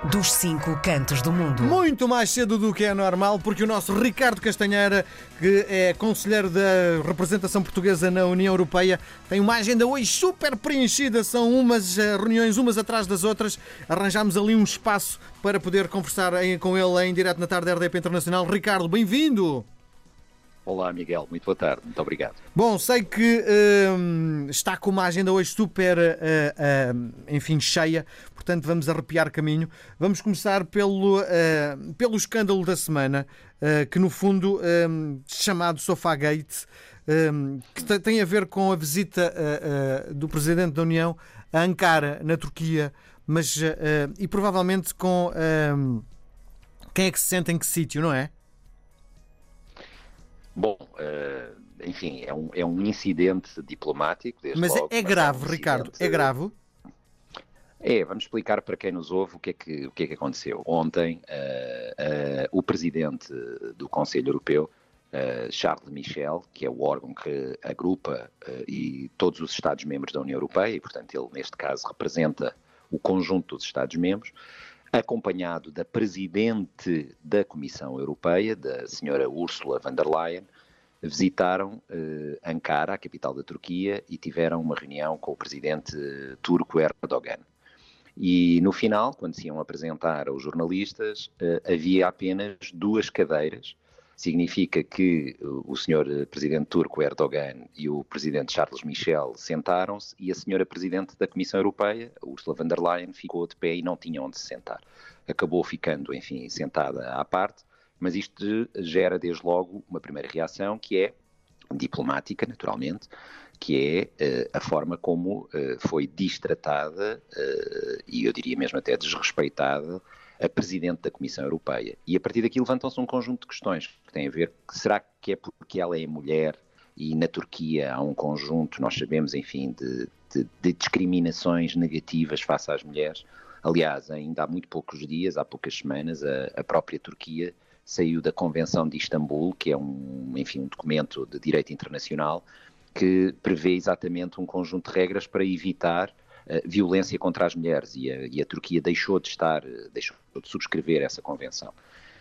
dos 5 cantos do mundo. Muito mais cedo do que é normal, porque o nosso Ricardo Castanheira, que é conselheiro da representação portuguesa na União Europeia, tem uma agenda hoje super preenchida. São umas reuniões umas atrás das outras. Arranjámos ali um espaço para poder conversar com ele em direto na tarde da RDP Internacional. Ricardo, bem-vindo! Olá, Miguel. Muito boa tarde. Muito obrigado. Bom, sei que está com uma agenda hoje super, cheia, portanto vamos arrepiar caminho. Vamos começar pelo escândalo da semana, que no fundo chamado Sofagate, que tem a ver com a visita do Presidente da União a Ankara, na Turquia, mas e provavelmente com quem é que se senta em que sítio, não é? Bom, enfim, é um incidente diplomático. Mas logo, é grave, Ricardo, é grave? Vamos explicar para quem nos ouve o que é que aconteceu. Ontem, o presidente do Conselho Europeu, Charles Michel, que é o órgão que agrupa e todos os Estados-membros da União Europeia, e portanto ele neste caso representa o conjunto dos Estados-membros, acompanhado da Presidente da Comissão Europeia, da senhora Ursula von der Leyen, visitaram Ankara, a capital da Turquia, e tiveram uma reunião com o Presidente turco Erdogan. E no final, quando se iam apresentar aos jornalistas, havia apenas 2 cadeiras. Significa que o senhor Presidente turco Erdogan e o Presidente Charles Michel sentaram-se e a senhora Presidente da Comissão Europeia, Ursula von der Leyen, ficou de pé e não tinha onde se sentar. Acabou ficando, enfim, sentada à parte, mas isto gera desde logo uma primeira reação que é diplomática, naturalmente, que é a forma como foi distratada e eu diria mesmo até desrespeitada a Presidente da Comissão Europeia. E a partir daqui levantam-se um conjunto de questões que têm a ver, será que é porque ela é mulher e na Turquia há um conjunto, nós sabemos, enfim, de discriminações negativas face às mulheres. Aliás, ainda há muito poucos dias, há poucas semanas, a própria Turquia saiu da Convenção de Istambul, que é um documento de direito internacional, que prevê exatamente um conjunto de regras para evitar violência contra as mulheres e a Turquia deixou de subscrever essa convenção.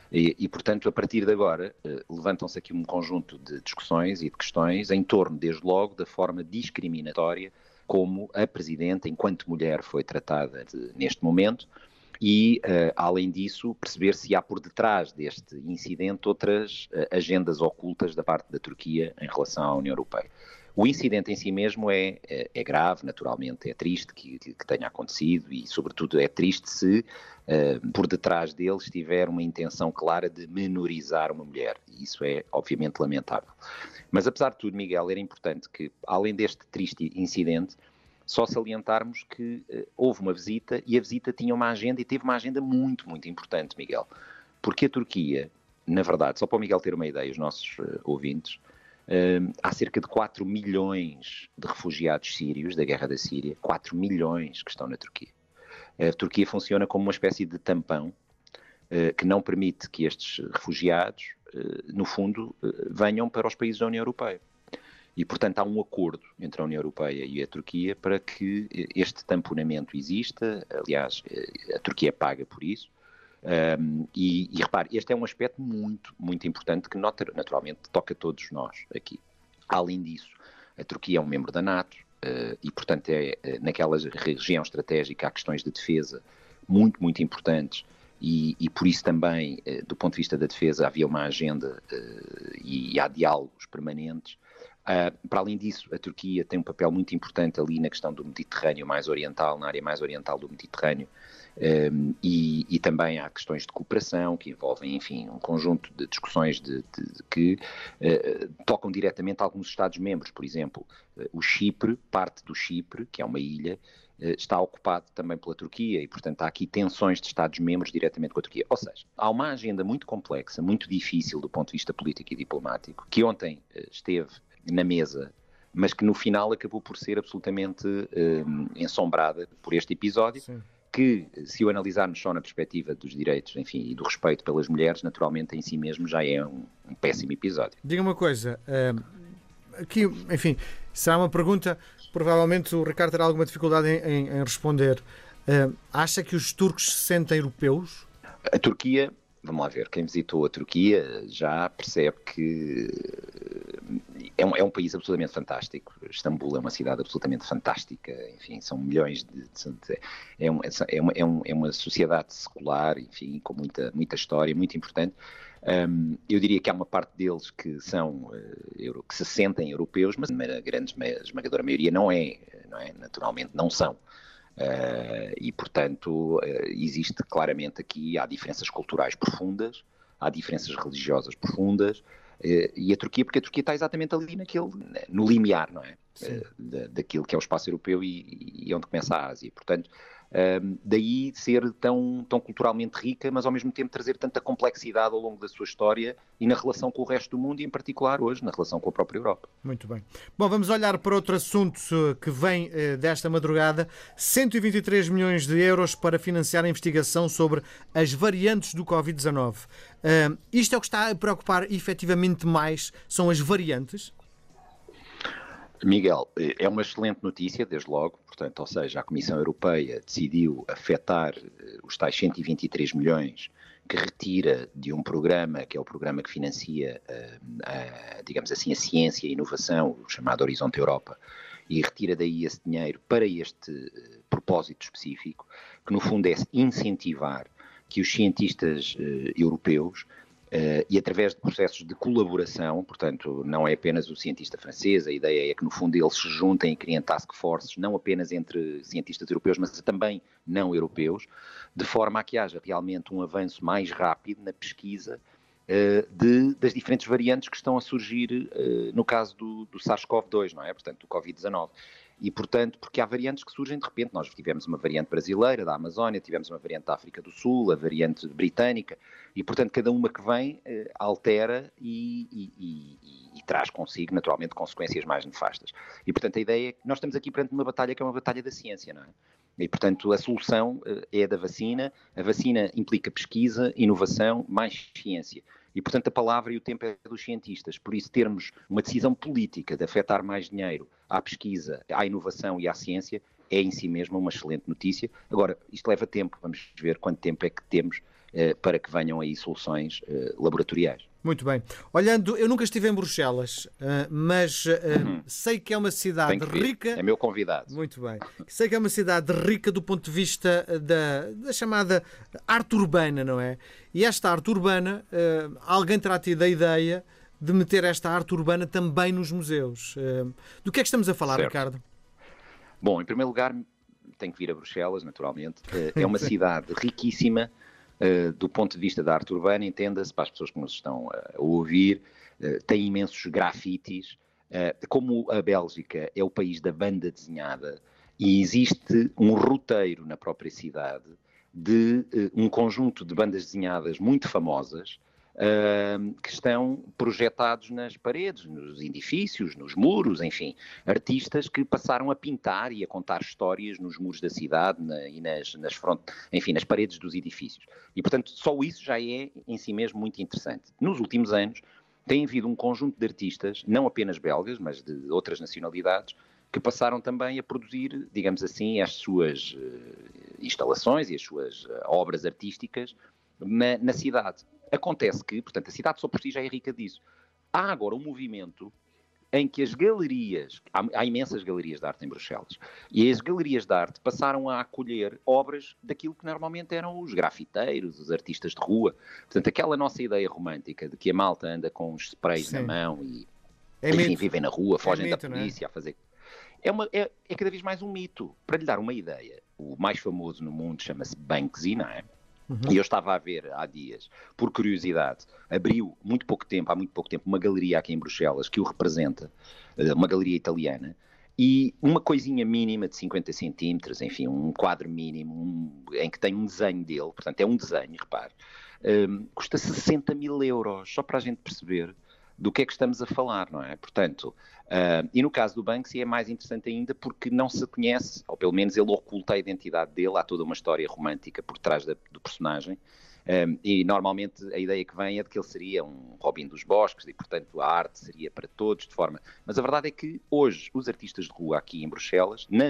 E, portanto, a partir de agora, levantam-se aqui um conjunto de discussões e de questões em torno, desde logo, da forma discriminatória como a Presidente, enquanto mulher, foi tratada neste momento e, além disso, perceber se há por detrás deste incidente outras agendas ocultas da parte da Turquia em relação à União Europeia. O incidente em si mesmo é grave, naturalmente, é triste que tenha acontecido e, sobretudo, é triste se por detrás dele estiver uma intenção clara de menorizar uma mulher. E isso é, obviamente, lamentável. Mas, apesar de tudo, Miguel, era importante que, além deste triste incidente, só salientarmos que houve uma visita e a visita tinha uma agenda e teve uma agenda muito, muito importante, Miguel. Porque a Turquia, na verdade, só para o Miguel ter uma ideia, os nossos ouvintes, há cerca de 4 milhões de refugiados sírios da guerra da Síria, 4 milhões que estão na Turquia. A Turquia funciona como uma espécie de tampão que não permite que estes refugiados, no fundo, venham para os países da União Europeia. E, portanto, há um acordo entre a União Europeia e a Turquia para que este tamponamento exista. Aliás, a Turquia paga por isso. E repare, este é um aspecto muito, muito importante que naturalmente toca a todos nós aqui. Além disso, a Turquia é um membro da NATO e, portanto, naquela região estratégica há questões de defesa muito, muito importantes e por isso também, do ponto de vista da defesa, havia uma agenda e há diálogos permanentes. Para além disso, a Turquia tem um papel muito importante ali na questão do Mediterrâneo mais oriental, na área mais oriental do Mediterrâneo, e também há questões de cooperação que envolvem, enfim, um conjunto de discussões que tocam diretamente a alguns Estados-membros. Por exemplo, o Chipre, parte do Chipre, que é uma ilha, está ocupado também pela Turquia e, portanto, há aqui tensões de Estados-membros diretamente com a Turquia. Ou seja, há uma agenda muito complexa, muito difícil do ponto de vista político e diplomático, que ontem esteve na mesa, mas que no final acabou por ser absolutamente ensombrada por este episódio. Sim. Que, se o analisarmos só na perspectiva dos direitos, enfim, e do respeito pelas mulheres, naturalmente em si mesmo já é um péssimo episódio. Diga uma coisa, aqui, enfim, será uma pergunta, provavelmente o Ricardo terá alguma dificuldade em responder. Acha que os turcos se sentem europeus? A Turquia, vamos lá ver, quem visitou a Turquia já percebe que é um país absolutamente fantástico. Istambul é uma cidade absolutamente fantástica, enfim, são milhões é uma sociedade secular, enfim, com muita história, muito importante. Eu diria que há uma parte deles que que se sentem europeus, mas a grande esmagadora maioria não é, naturalmente não são. E, portanto, existe claramente aqui, há diferenças culturais profundas, há diferenças religiosas profundas, e a Turquia, porque a Turquia está exatamente ali no limiar, não é? Daquilo que é o espaço europeu e onde começa a Ásia. Portanto, daí ser tão culturalmente rica, mas ao mesmo tempo trazer tanta complexidade ao longo da sua história e na relação com o resto do mundo e, em particular, hoje, na relação com a própria Europa. Muito bem. Bom, vamos olhar para outro assunto que vem desta madrugada. 123 milhões de euros para financiar a investigação sobre as variantes do Covid-19. Isto é o que está a preocupar efetivamente mais, são as variantes? Miguel, é uma excelente notícia, desde logo, portanto, ou seja, a Comissão Europeia decidiu afetar os tais 123 milhões que retira de um programa, que é o programa que financia, digamos assim, a ciência e a inovação, o chamado Horizonte Europa, e retira daí esse dinheiro para este propósito específico, que no fundo é incentivar que os cientistas europeus e através de processos de colaboração, portanto, não é apenas o cientista francês, a ideia é que no fundo eles se juntem e criem task forces, não apenas entre cientistas europeus, mas também não europeus, de forma a que haja realmente um avanço mais rápido na pesquisa das diferentes variantes que estão a surgir no caso do SARS-CoV-2, não é? Portanto, do Covid-19. E, portanto, porque há variantes que surgem de repente. Nós tivemos uma variante brasileira, da Amazónia, tivemos uma variante da África do Sul, a variante britânica, e, portanto, cada uma que vem altera e traz consigo, naturalmente, consequências mais nefastas. E, portanto, a ideia é que nós estamos aqui perante uma batalha que é uma batalha da ciência, não é? E, portanto, a solução é a da vacina. A vacina implica pesquisa, inovação, mais ciência. E, portanto, a palavra e o tempo é dos cientistas. Por isso, termos uma decisão política de afetar mais dinheiro à pesquisa, à inovação e à ciência é em si mesmo uma excelente notícia. Agora, isto leva tempo. Vamos ver quanto tempo é que temos para que venham aí soluções laboratoriais. Muito bem. Olhando, eu nunca estive em Bruxelas, mas sei que é uma cidade rica. É meu convidado. Muito bem. Sei que é uma cidade rica do ponto de vista da chamada arte urbana, não é? E esta arte urbana, alguém terá tido a ideia de meter esta arte urbana também nos museus. Do que é que estamos a falar, certo, Ricardo? Bom, em primeiro lugar, tenho que vir a Bruxelas, naturalmente. É uma cidade riquíssima. Do ponto de vista da arte urbana, entenda-se, para as pessoas que nos estão a ouvir, tem imensos grafites. Como a Bélgica é o país da banda desenhada e existe um roteiro na própria cidade de um conjunto de bandas desenhadas muito famosas que estão projetados nas paredes, nos edifícios, nos muros, enfim, artistas que passaram a pintar e a contar histórias nos muros da cidade e nas paredes dos edifícios. E, portanto, só isso já é em si mesmo muito interessante. Nos últimos anos tem havido um conjunto de artistas, não apenas belgas, mas de outras nacionalidades, que passaram também a produzir, digamos assim, as suas instalações e as suas obras artísticas na cidade. Acontece que, portanto, a cidade só por si já é rica disso. Há agora um movimento em que as galerias, há imensas galerias de arte em Bruxelas, e as galerias de arte passaram a acolher obras daquilo que normalmente eram os grafiteiros, os artistas de rua. Portanto, aquela nossa ideia romântica de que a malta anda com os sprays na mão e, enfim, vivem na rua, fogem da polícia a fazer... É cada vez mais um mito. Para lhe dar uma ideia, o mais famoso no mundo chama-se Banksy, não é? E eu estava a ver há dias, por curiosidade, abriu há muito pouco tempo, uma galeria aqui em Bruxelas que o representa, uma galeria italiana, e uma coisinha mínima de 50 centímetros, enfim, um quadro mínimo, em que tem um desenho dele, portanto é um desenho, repare, custa 60 mil euros, só para a gente perceber do que é que estamos a falar, não é? Portanto, e no caso do Banksy é mais interessante ainda porque não se conhece, ou pelo menos ele oculta a identidade dele, há toda uma história romântica por trás do personagem, e normalmente a ideia que vem é de que ele seria um Robin dos Bosques e, portanto, a arte seria para todos, de forma... Mas a verdade é que hoje os artistas de rua aqui em Bruxelas, nas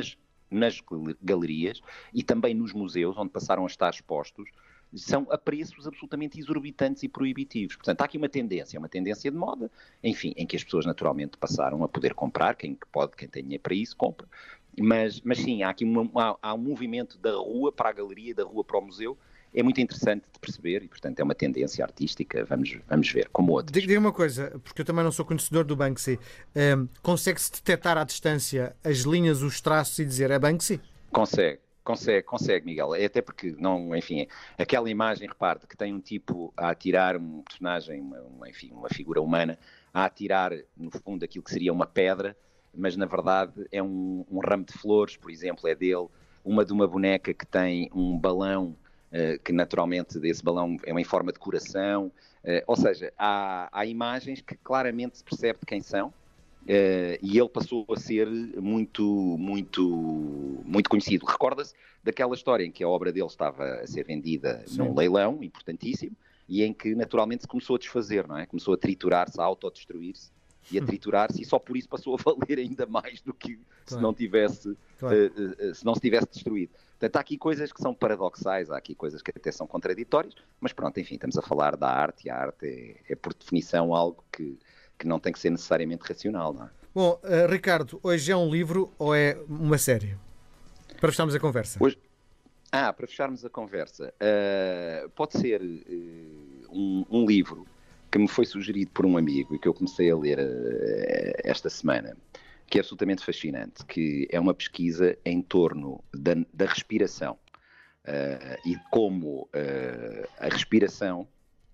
nas galerias e também nos museus, onde passaram a estar expostos, são a preços absolutamente exorbitantes e proibitivos. Portanto, há aqui uma tendência de moda, enfim, em que as pessoas naturalmente passaram a poder comprar, quem tem dinheiro para isso, compra. Mas sim, há aqui há um movimento da rua para a galeria, da rua para o museu. É muito interessante de perceber e, portanto, é uma tendência artística. Vamos ver, como outros. Diga uma coisa, porque eu também não sou conhecedor do Banksy. Consegue-se detectar à distância as linhas, os traços e dizer é Banksy? Consegue, Miguel. É até porque, não, enfim, aquela imagem, repare, que tem um tipo a atirar um personagem, uma figura humana, a atirar, no fundo, aquilo que seria uma pedra, mas, na verdade, é um ramo de flores, por exemplo, é dele. De uma boneca que tem um balão, que naturalmente esse balão é em forma de coração. Ou seja, há imagens que claramente se percebe de quem são. E ele passou a ser muito conhecido. Recorda-se daquela história em que a obra dele estava a ser vendida num leilão importantíssimo e em que naturalmente se começou a desfazer, não é? Começou a triturar-se, a autodestruir-se e a triturar-se, e só por isso passou a valer ainda mais do que se não se tivesse destruído. Portanto, há aqui coisas que são paradoxais, há aqui coisas que até são contraditórias, mas pronto, enfim, estamos a falar da arte, e a arte é por definição algo que não tem que ser necessariamente racional, não é? Bom, Ricardo, hoje é um livro ou é uma série? Para fecharmos a conversa. Para fecharmos a conversa, pode ser um livro que me foi sugerido por um amigo e que eu comecei a ler esta semana, que é absolutamente fascinante, que é uma pesquisa em torno da respiração e de como a respiração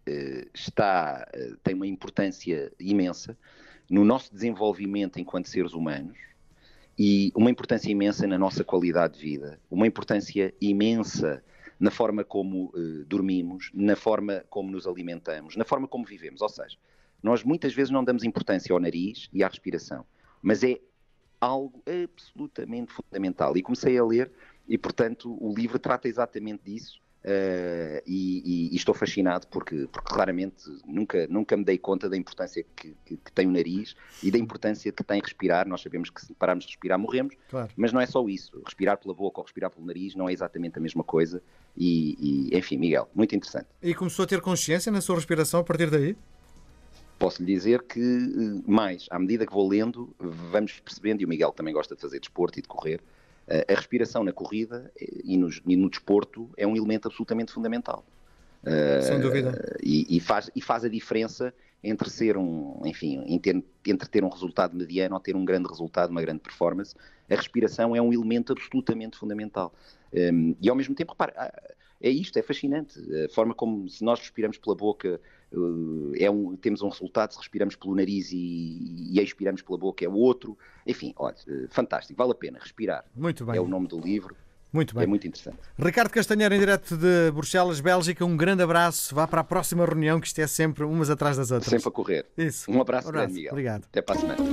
tem uma importância imensa no nosso desenvolvimento enquanto seres humanos e uma importância imensa na nossa qualidade de vida, uma importância imensa na forma como dormimos, na forma como nos alimentamos, na forma como vivemos. Ou seja, nós muitas vezes não damos importância ao nariz e à respiração, mas é algo absolutamente fundamental. E comecei a ler e, portanto, o livro trata exatamente disso. E estou fascinado porque claramente nunca me dei conta da importância que tem o nariz e da importância que tem respirar. Nós sabemos que se pararmos de respirar morremos, claro. Mas não é só isso. Respirar pela boca ou respirar pelo nariz não é exatamente a mesma coisa enfim, Miguel, muito interessante. E começou a ter consciência na sua respiração a partir daí? Posso lhe dizer que à medida que vou lendo, vamos percebendo, e o Miguel também gosta de fazer desporto e de correr, a respiração na corrida e no desporto é um elemento absolutamente fundamental. Sem dúvida. E faz a diferença entre entre ter um resultado mediano ou ter um grande resultado, uma grande performance. A respiração é um elemento absolutamente fundamental. E ao mesmo tempo, repare, é fascinante. A forma como, se nós respiramos pela boca, temos um resultado, se respiramos pelo nariz e expiramos pela boca é o outro. Enfim, olha, fantástico, vale a pena respirar. Muito bem. É o nome do livro. Muito bem. É muito interessante. Ricardo Castanheira, em direto de Bruxelas, Bélgica, um grande abraço. Vá para a próxima reunião, que isto é sempre umas atrás das outras. Sempre a correr. Isso. Um abraço grande, Miguel. Obrigado. Até para a semana.